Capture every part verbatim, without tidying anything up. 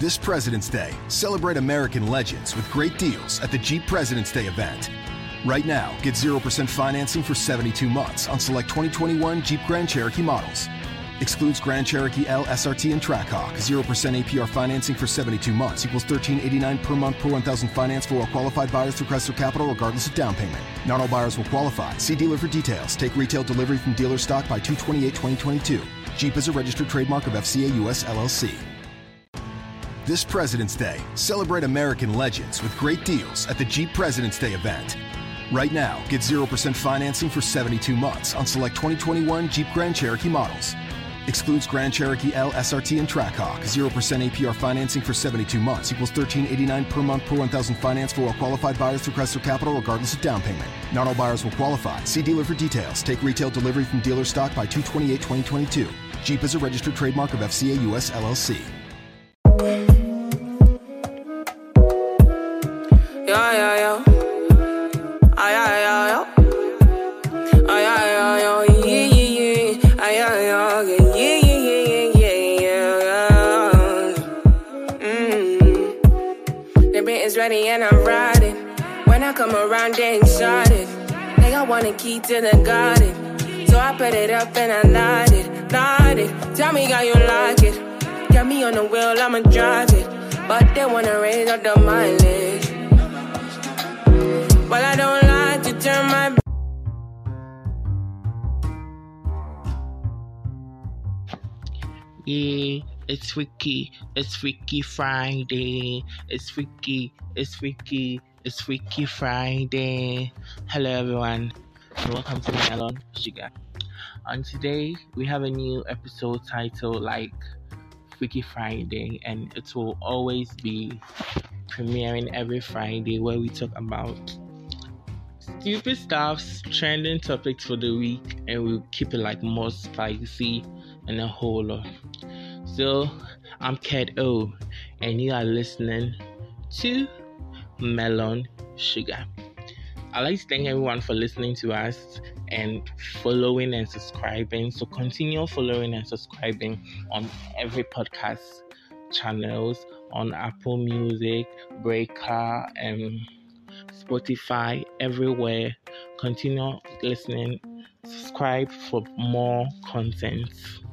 This President's Day, celebrate American legends with great deals at the Jeep President's Day event. Right now, get zero percent financing for seventy-two months on select twenty twenty-one Jeep Grand Cherokee models. Excludes Grand Cherokee L, S R T, and Trackhawk. zero percent A P R financing for seventy-two months equals thirteen eighty-nine per month per one thousand finance for all qualified buyers through Chrysler Capital regardless of down payment. Not all buyers will qualify. See dealer for details. Take retail delivery from dealer stock by two twenty-eight twenty twenty-two. Jeep is a registered trademark of F C A U S L L C. This President's Day, celebrate American legends with great deals at the Jeep President's Day event. Right now, get zero percent financing for seventy-two months on select twenty twenty-one Jeep Grand Cherokee models. Excludes Grand Cherokee L, S R T, and Trackhawk. zero percent A P R financing for seventy-two months equals thirteen eighty-nine per month per one thousand finance for all qualified buyers through Chrysler Capital regardless of down payment. Not all buyers will qualify. See dealer for details. Take retail delivery from dealer stock by two twenty-eight twenty twenty-two. Jeep is a registered trademark of F C A U S L L C. Yeah, yeah, yeah. Ay, ay, ay, ay. Ay, ay, ay, ay, yeah, yeah, yeah. Ay, ay, ay, yeah, yeah, yeah, yeah, yeah, yeah. Mm. The beat is ready and I'm riding. When I come around, they excited. They all want a key to the garden. So I put it up and I light it, light it. Tell me how you like it. Get me on the wheel, I'ma drive it. But they wanna raise up the mileage. Well, I don't like to turn my... Yeah, it's Freaky, it's Freaky Friday, it's Freaky, it's Freaky, it's Freaky Friday. Hello everyone, and welcome to Melon Sugar. And today, we have a new episode titled like Freaky Friday, and it will always be premiering every Friday where we talk about stupid stuffs, trending topics for the week, and we'll keep it like more spicy and a whole lot. So I'm Ked O, and you are listening to Melon Sugar. I'd like to thank everyone for listening to us and following and subscribing. So continue following and subscribing on every podcast channels, on Apple Music, Breaker, and Spotify, everywhere. Continue listening. Subscribe for more content.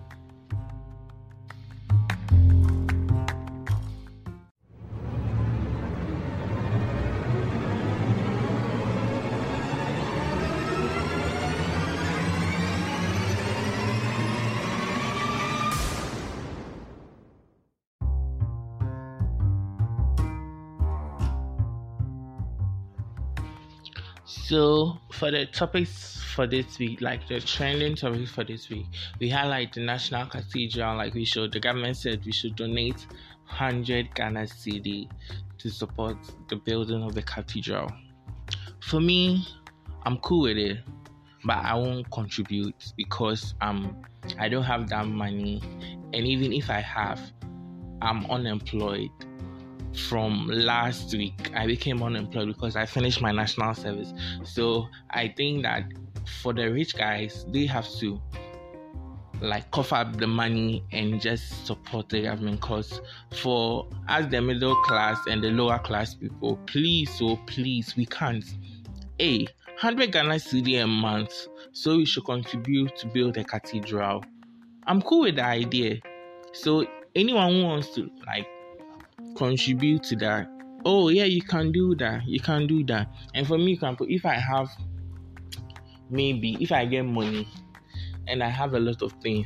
So for the topics for this week, like the trending topics for this week, we highlight the National Cathedral. Like we should, the government said we should donate one hundred Ghana cedi to support the building of the cathedral. For me, I'm cool with it, but I won't contribute because um I don't have that money, and even if I have, I'm unemployed. From last week, I became unemployed because I finished my national service. So I think that for the rich guys, they have to like cough up the money and just support the government. Because for us, the middle class and the lower class people, please, so please, we can't. A one hundred Ghana cedi a month, so we should contribute to build a cathedral. I'm cool with the idea. So anyone who wants to like contribute to that, oh yeah, you can do that, you can do that. And for me, you can put, if I have, maybe if I get money and I have a lot of things,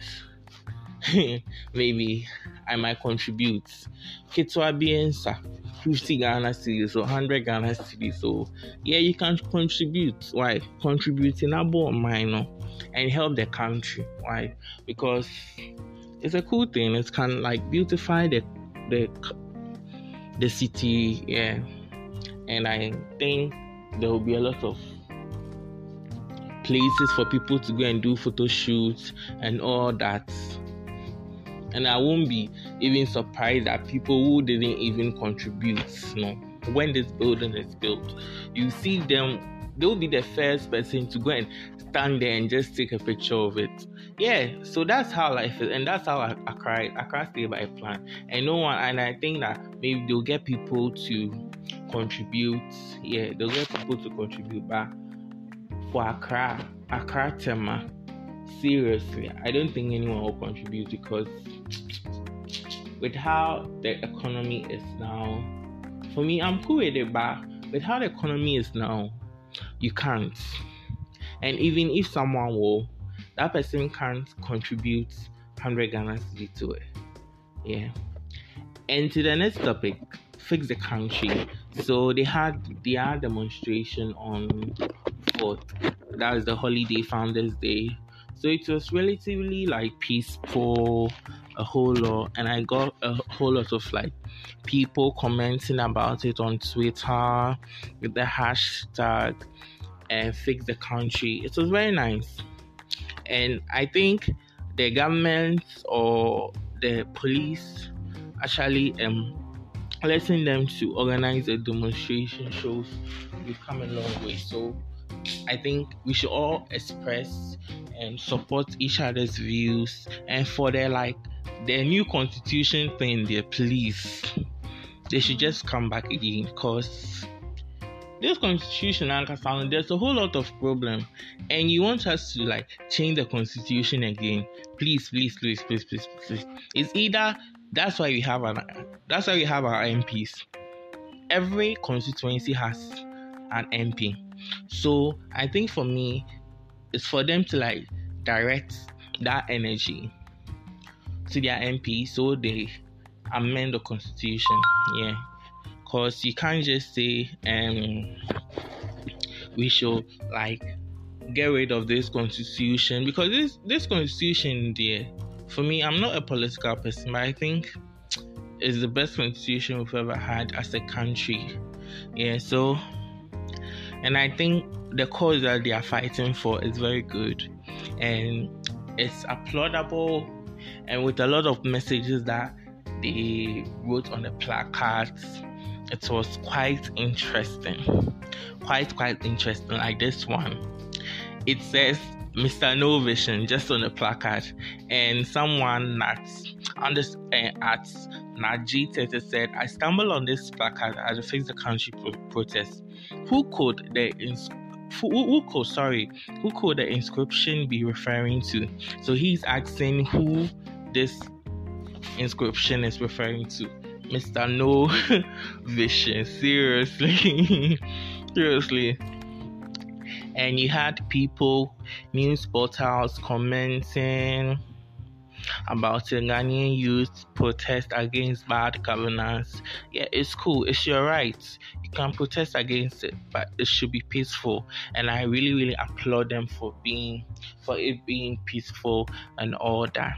maybe I might contribute. Ketwa biensa fifty Ghana cedis, so one hundred Ghana cedis. So yeah, you can contribute. Why? Contributing about minor and help the country. Why? Because it's a cool thing. It can like beautify the the the city, yeah. And I think there will be a lot of places for people to go and do photo shoots and all that. And I won't be even surprised that people who didn't even contribute, you know, when this building is built, you see them they'll be the first person to go and stand there and just take a picture of it. Yeah, so that's how life is, and that's how Accra Accra stay by plan. And no one, and I think that maybe they'll get people to contribute. Yeah, they'll get people to contribute. But for Accra, Accra Tema, seriously, I don't think anyone will contribute, because with how the economy is now, for me, I'm cool with it, but with how the economy is now, you can't. And even if someone will, that person can't contribute one hundred Ghana cedi to it. Yeah. And to the next topic, fix the country. So they had their demonstration on fourth. That was the holiday, Founders Day. So it was relatively like peaceful, a whole lot, and I got a whole lot of like people commenting about it on Twitter with the hashtag uh, fix the country. It was very nice. And I think the government or the police actually um letting them to organize a demonstration shows we've come a long way. So I think we should all express and support each other's views, and for their like their new constitution thing, their please, they should just come back again, because this constitution, there's a whole lot of problem, and you want us to like change the constitution again. Please, please, please, please, please, please. It's either that's why we have an that's why we have our M Ps. Every constituency has an M P. So I think for me, it's for them to like direct that energy to their M P so they amend the constitution. Yeah. Because you can't just say um we should like get rid of this constitution, because this this constitution there, for me, I'm not a political person, but I think it's the best constitution we've ever had as a country. Yeah, so and I think the cause that they are fighting for is very good, and it's applaudable, and with a lot of messages that they wrote on the placards. It was quite interesting. Quite, quite interesting. Like this one. It says Mister No Vision just on the placard. And someone at, on this, uh, at Naji Tete said, I stumbled on this placard at the Fix the Country pro- protest. Who could the ins- who, who could sorry who could the inscription be referring to? So he's asking who this inscription is referring to. Mister No Vision, seriously, seriously. And you had people, news portals commenting about a Ghanaian youth protest against bad governance. Yeah, it's cool. It's your right. You can protest against it, but it should be peaceful. And I really, really applaud them for being, for it being peaceful and all that.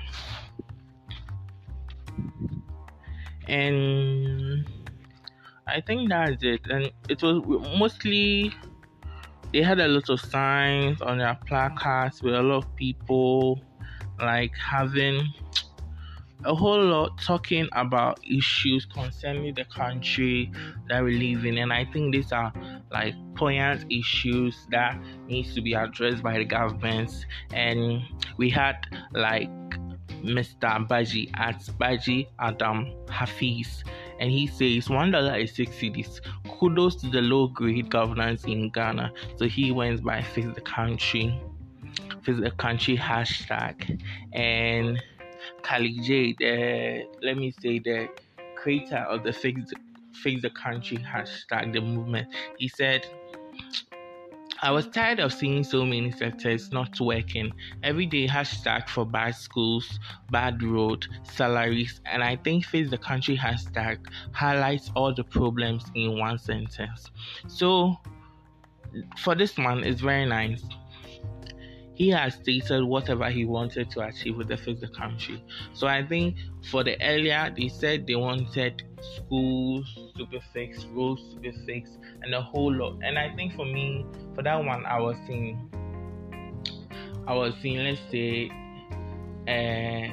And I think that's it. And it was mostly, they had a lot of signs on their placards with a lot of people like having a whole lot talking about issues concerning the country that we live in. And I think these are like poignant issues that needs to be addressed by the government. And we had like Mister Baji at Baji Adam Hafiz, and he says one dollar is six cedis. Kudos to the low grade governance in Ghana. So he went by Fix the Country, Fix the Country hashtag. And Khalid J, the let me say the creator of the Fix the, Fix the Country hashtag, the movement, he said, I was tired of seeing so many sectors not working. Every day hashtag for bad schools, bad road, salaries, and I think Fix the Country hashtag highlights all the problems in one sentence. So for this man, it's very nice. He has stated whatever he wanted to achieve with the Fix the Country. So I think for the earlier, they said they wanted schools to be fixed, roads to be fixed, and a whole lot. And I think for me, for that one, I was seeing, I was seeing, let's say, uh,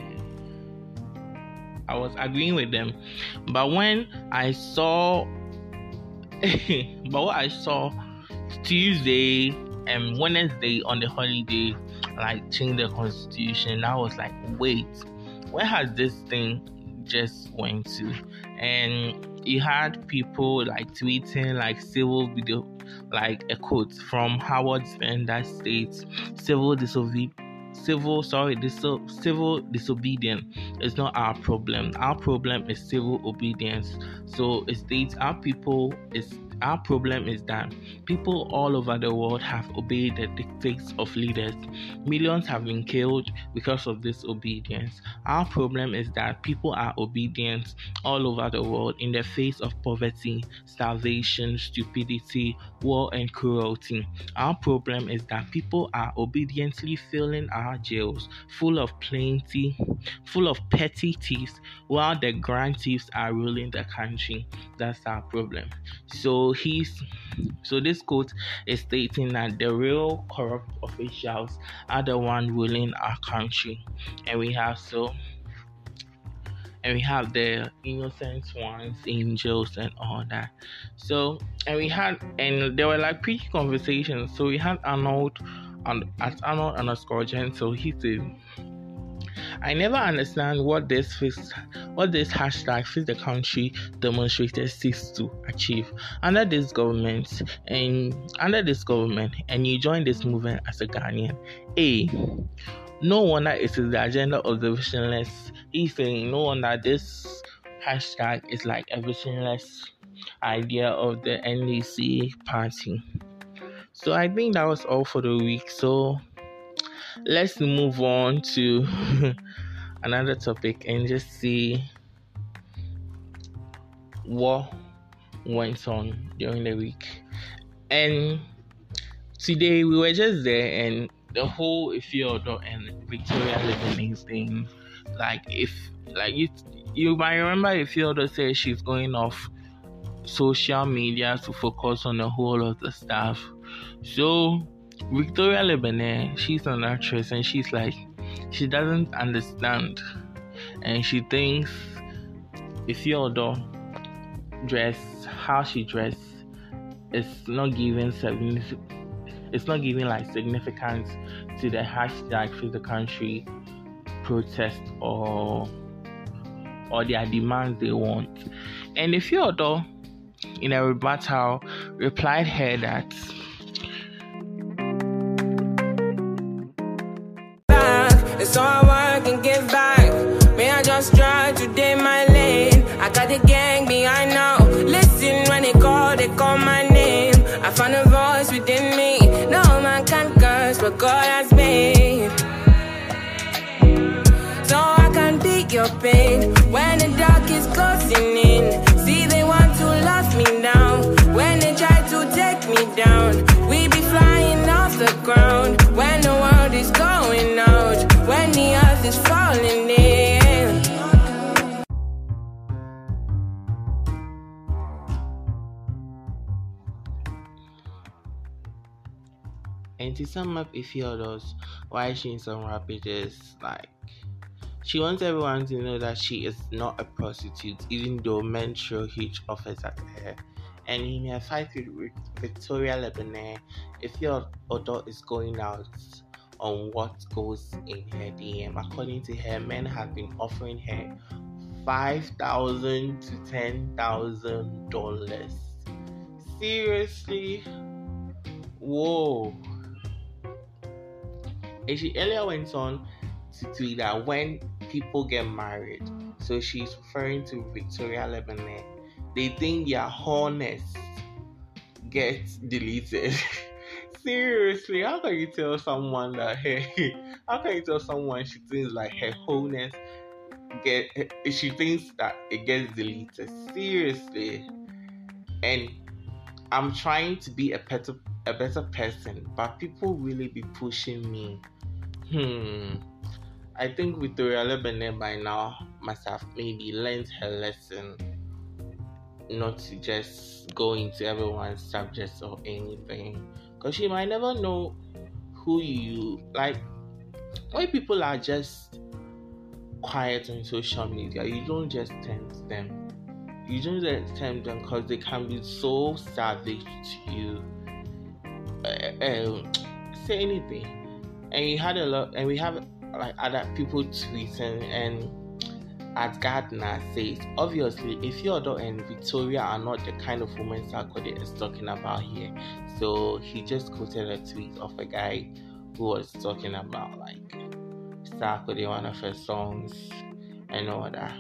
I was agreeing with them. But when I saw, but what I saw Tuesday and Wednesday on the holiday, like change the constitution. I was like, wait, where has this thing just went to? And you had people like tweeting like civil video, like a quote from Howard Stern that states civil disobedience. Civil, sorry, diso- civil disobedience is not our problem. Our problem is civil obedience. So it states our people is our problem is that people all over the world have obeyed the dictates of leaders. Millions have been killed because of this obedience. Our problem is that people are obedient all over the world in the face of poverty, starvation, stupidity, war, and cruelty. Our problem is that people are obediently filling our jails full of plenty, full of petty thieves, while the grand thieves are ruling the country. That's our problem. So he's so this quote is stating that the real corrupt officials are the ones ruling our country, and we have so and we have the innocent ones, angels, and all that. So and we had and there were like pre conversations. So we had Arnold and at Arnold underscore Gentle. He said, I never understand what this fix, what this hashtag fix the country demonstrators seeks to achieve under this government and under this government, and you join this movement as a Ghanaian. A, no wonder it is the agenda of the visionless. He's saying no wonder this hashtag is like a visionless idea of the N D C party. So I think that was all for the week. So let's move on to another topic and just see what went on during the week. And today we were just there, and the whole Ifeodo and Victoria Lebanon thing, like if like you you might remember Ifeodo said she's going off social media to focus on the whole of the stuff. So Victoria Lebanon, she's an actress, and she's like, she doesn't understand, and she thinks Ifeodo dress, how she dress, is not giving significance. It's not giving like significance to the hashtag for the country protest or or their demands they want. And Ifeodo, in a rebuttal, replied her that so I work and give back. May I just try to day my lane. I got the gang behind now. Listen when they call, they call my name. I found a voice within me. No man can curse what God has made. So I can beat your pain when the dark is closing in. See they want to lock me down. When they try to take me down, we be flying off the ground. When the world is going out, when the earth is falling in. And to sum up Ifeodo's why she's on Rapid is like, she wants everyone to know that she is not a prostitute, even though men throw huge offers at her. And in her fight with Victoria Lebanon, Ifeodo is going out on what goes in her D M. According to her, men have been offering her five thousand to ten thousand dollars. Seriously? Whoa. And she earlier went on to tweet that when people get married, so she's referring to Victoria Lebanon, they think their wholeness gets deleted. Seriously, how can you tell someone that, hey, how can you tell someone she thinks like her wholeness get, she thinks that it gets deleted? Seriously. And I'm trying to be a better, a better person, but people really be pushing me. Hmm. I think Victoria Lebanon by now must have maybe learned her lesson not to just go into everyone's subjects or anything, because she might never know who you like. When people are just quiet on social media, you don't just tempt them. You don't just tempt them because they can be so savage to you. um, say anything. And you had a lot, and we have like other people tweeting, and as Gardner says, obviously, Ifeoluwa and Victoria are not the kind of women Sarkodie is talking about here. So he just quoted a tweet of a guy who was talking about like Sarkodie, one of her songs, and all that.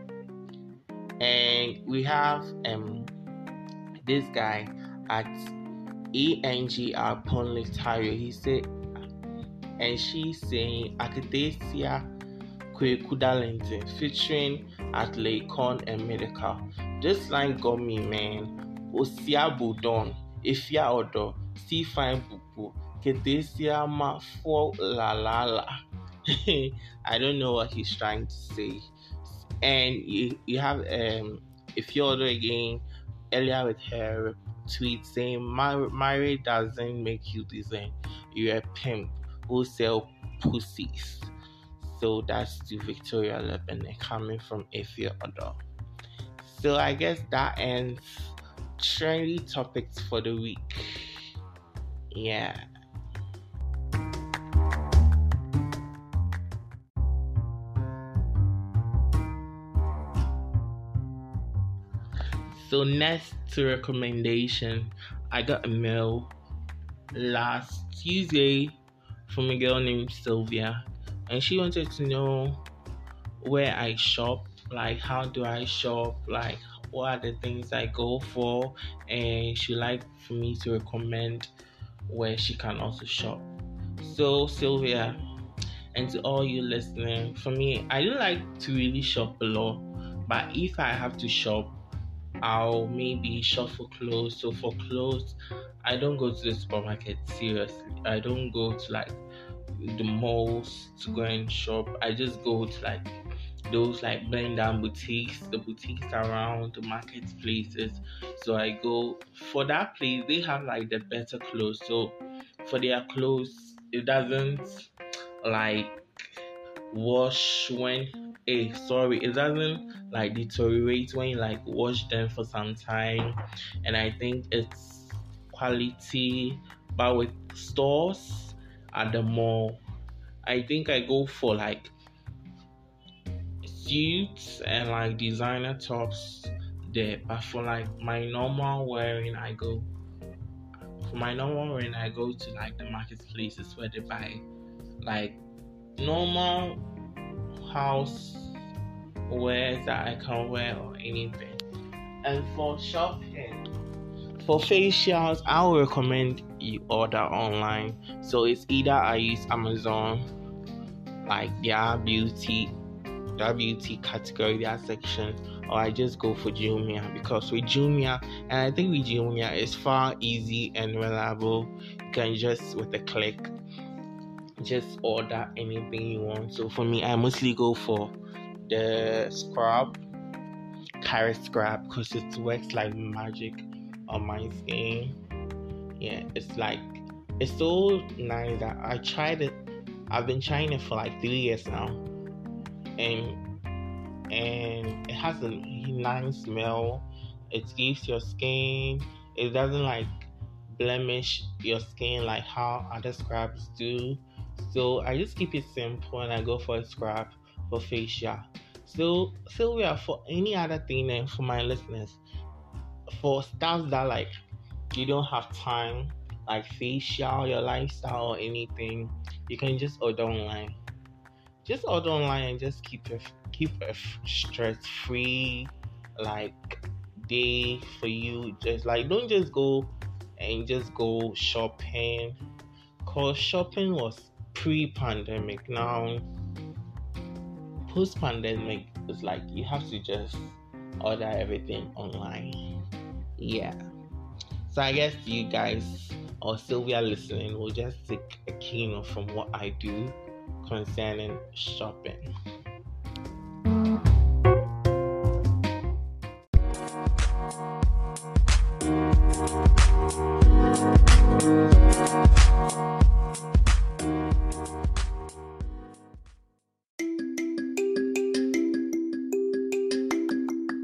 And we have um this guy at E N G R Ponlitario. He said, and she's saying Akadesia Kwekudalentin featuring at Lakon and Medical. This line got me, man. Osia Budon, Ifya Odo, See Fine Pupu, Kedesia Ma for la la la. I don't know what he's trying to say. And you, you have um Ifeoluwa again earlier with her tweet saying Mar- marriage doesn't make you design. You're a pimp who sell pussies. So that's to Victoria Lebene coming from Ifeoluwa. So I guess that ends trendy topics for the week. Yeah. So next to recommendation, I got a mail last Tuesday from a girl named Sylvia, and she wanted to know where I shop, like how do I shop, like what are the things I go for, and she like for me to recommend where she can also shop. So Sylvia, and to all you listening, for me, I don't like to really shop a lot, but if I have to shop, I'll maybe shop for clothes. So for clothes, I don't go to the supermarket, seriously. I don't go to like the malls to go and shop. I just go to like those like blend down boutiques, the boutiques around the marketplaces. So I go for that place, they have like the better clothes. So for their clothes, it doesn't like wash when eh sorry it doesn't like deteriorate when you like wash them for some time, and I think it's quality. But with stores at the mall, I think I go for like suits and like designer tops there. But for like my normal wearing, I go for my normal wearing I go to like the marketplaces where they buy like normal house wear that I can wear or anything. And for shopping, for facials, I would recommend you order online. So it's either I use Amazon, like their beauty, their beauty category, their section, or I just go for Jumia, because with Jumia, and I think with Jumia, it's far easy and reliable. You can just with a click just order anything you want. So for me, I mostly go for the scrub, carrot scrub, because it works like magic on my skin. Yeah, it's like it's so nice that I tried it. I've been trying it for like three years now, and and it has a nice smell. It gives your skin. It doesn't like blemish your skin like how other scrubs do. So I just keep it simple and I go for a scrub for facial. So Sylvia, for any other thing, and for my listeners, for stuff that like you don't have time, like facial, your lifestyle or anything, you can just order online. Just order online and just keep a keep a stress free like day for you. Just like don't just go and just go shopping, cause shopping was pre-pandemic. Now post-pandemic, it's like you have to just order everything online. Yeah. So I guess you guys or Sylvia listening will just take a key note from what I do concerning shopping.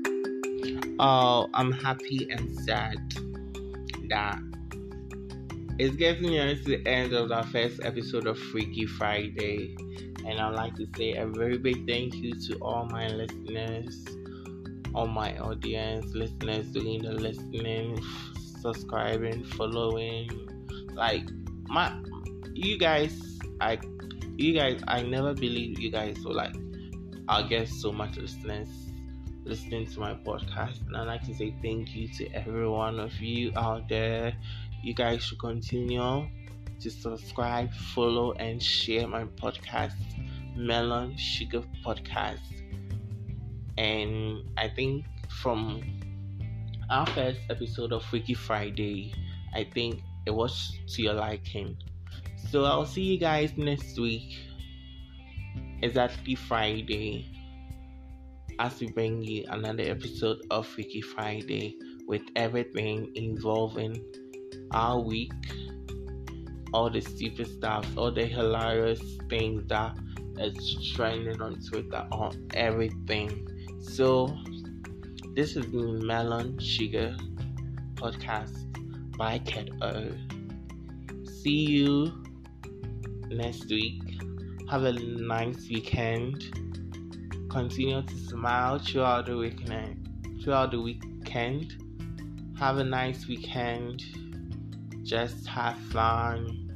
Oh, I'm happy and sad that it's getting near to the end of our first episode of Freaky Friday, and I'd like to say a very big thank you to all my listeners, all my audience, listeners doing the listening, subscribing, following. Like my, you guys, I, you guys, I never believed you guys were like, I'll get so much listeners listening to my podcast, and I'd like to say thank you to every one of you out there. You guys should continue to subscribe, follow, and share my podcast, Melon Sugar Podcast. And I think from our first episode of Freaky Friday, I think it was to your liking. So I'll see you guys next week, exactly Friday, as we bring you another episode of Freaky Friday with everything involving our week, all the stupid stuff, all the hilarious things that is trending on Twitter, on everything. So this is the Melon Sugar Podcast by Ked O. See you next week. Have a nice weekend. Continue to smile throughout the weekend. Throughout the weekend. Have a nice weekend. Just have fun,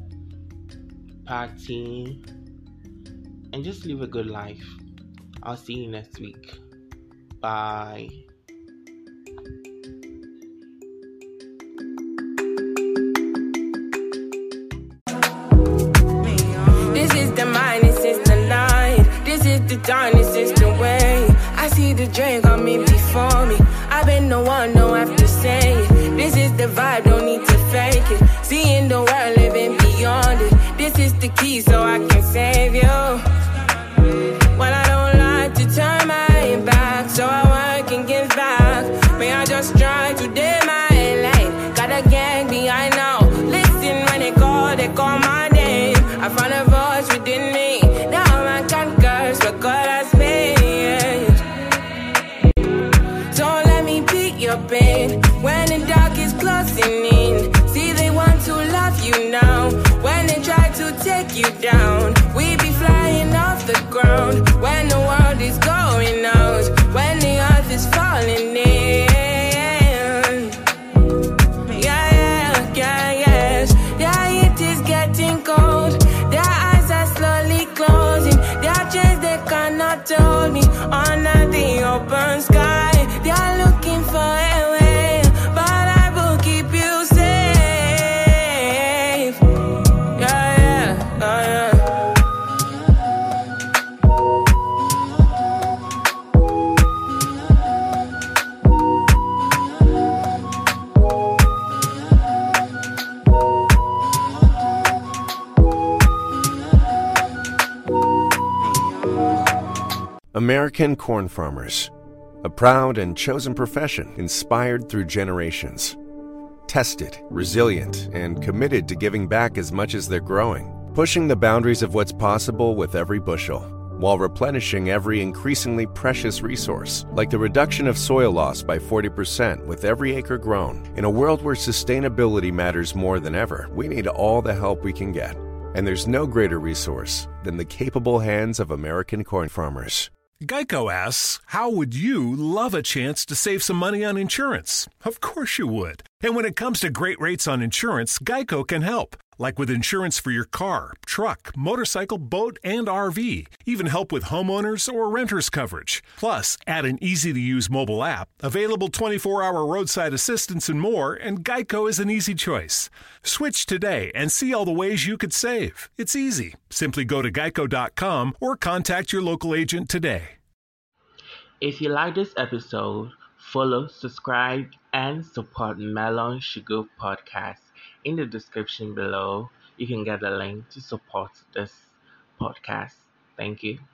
party, and just live a good life. I'll see you next week. Bye. This is the mind, this is the light. This is the dawn, this is the way. I see the drink on me before me. I've been the one, don't have to say it. This is the vibe, don't need to fake it. Seeing the world, living beyond it. This is the key so I can save you. Well, I don't like to turn my back, so I work and give back. May I just try to do my lane. Got a gang behind now. Listen when they call, they call my name. I found a voice within me. Now I can't curse, but God has made. So let me pick your pain when the dark is closing in. See, they want to love you now. When they try to take you down, we be flying off the ground. When the world is going out, when the earth is falling in. Yeah, yeah, yeah, yes. Their heat is getting cold. Their eyes are slowly closing. Their chains, they cannot hold me under the open sky. They are looking for a way, but I will keep you safe. Yeah, yeah, yeah, yeah. American corn farmers, a proud and chosen profession inspired through generations. Tested, resilient, and committed to giving back as much as they're growing, pushing the boundaries of what's possible with every bushel, while replenishing every increasingly precious resource, like the reduction of soil loss by forty percent with every acre grown. In a world where sustainability matters more than ever, we need all the help we can get. And there's no greater resource than the capable hands of American corn farmers. Geico asks, how would you love a chance to save some money on insurance? Of course you would. And when it comes to great rates on insurance, Geico can help. Like with insurance for your car, truck, motorcycle, boat, and R V. Even help with homeowners or renters coverage. Plus, add an easy-to-use mobile app, available twenty-four hour roadside assistance and more, and Geico is an easy choice. Switch today and see all the ways you could save. It's easy. Simply go to geico dot com or contact your local agent today. If you like this episode, follow, subscribe, and support Melon Sugar Podcast. In the description below, you can get a link to support this podcast. Thank you.